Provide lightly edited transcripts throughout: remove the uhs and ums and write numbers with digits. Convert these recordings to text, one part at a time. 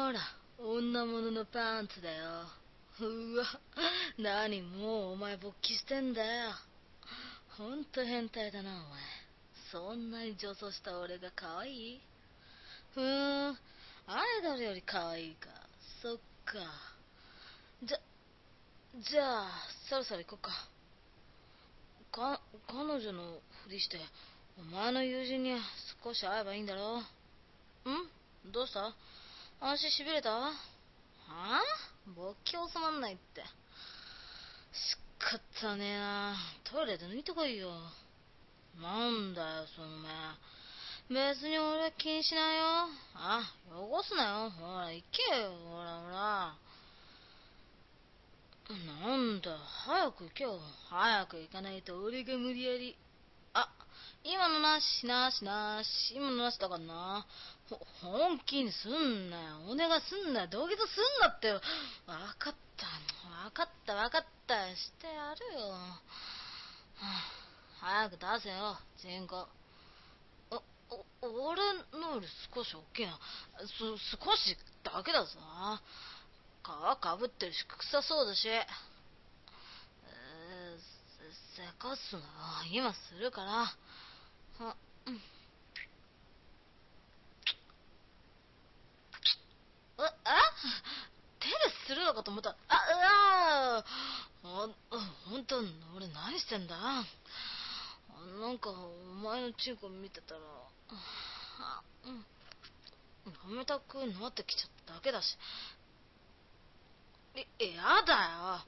ほら、女物のパンツだよ。うわ、何もうお前勃起してんだよ。ほんと変態だな、お前。そんなに女装した俺が可愛い？アイドルより可愛いか。そっか。じゃあ、そろそろ行こうか。彼女のふりして、お前の友人に少し会えばいいんだろ。どうした？足しびれた？はぁ？勃起収まんないって。しかったねえな。トイレで抜いてこいよ。なんだよ、その目。別に俺は気にしないよ。汚すなよ。ほら、行けよ。ほらほら。なんだ、早く行けよ。早く行かないと俺が無理やり。今のなしなしなし。今のなしだからな。本気にすんなよ。お願いすんなよ。土下座すんなってよ。わかった。してやるよ。早く出せよ、チンコ。俺のより少し大きいな。少しだけだぞ。皮かぶってるし臭そうだし。せかすな。今するから。手でするのかと思った。ほんと、俺何してんだ？なんか、お前のチンコ見てたら、舐めたくなってきちゃっただけだし。やだよ。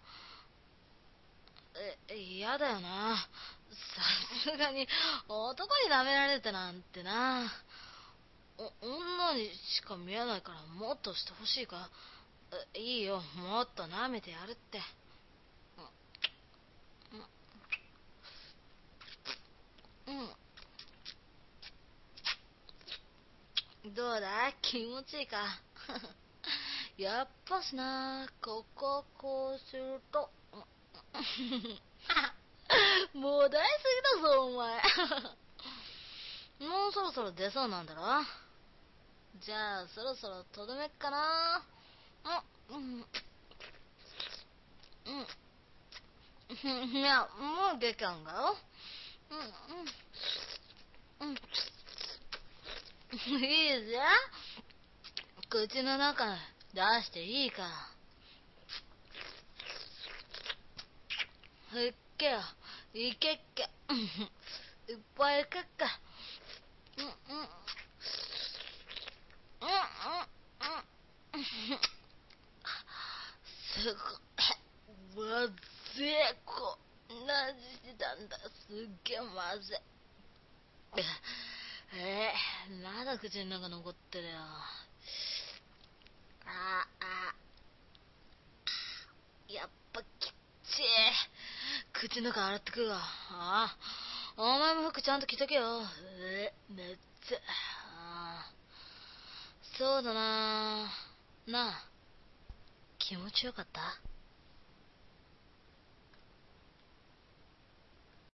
嫌だよな。さすがに男に舐められてなんてな。女にしか見えないからもっとしてほしいか。いいよ、もっと舐めてやるって。どうだ、気持ちいいか。やっぱしな、こうすると。もう大好きだぞ、お前。もうそろそろ出そうなんだろ。じゃあ、そろそろとどめっかな。いや、もう出たんだよ。いいぜ。口の中出していいか。いっけよ。いけっけ。いっぱいいけっけ。すごい。まずい。こんな味したんだ。すっげえまずい。まだ口の中残ってるよ。やっぱきっちい。口の中洗ってくるわ。お前も服ちゃんと着とけよ。めっちゃ。そうだな。なあ、気持ちよかった？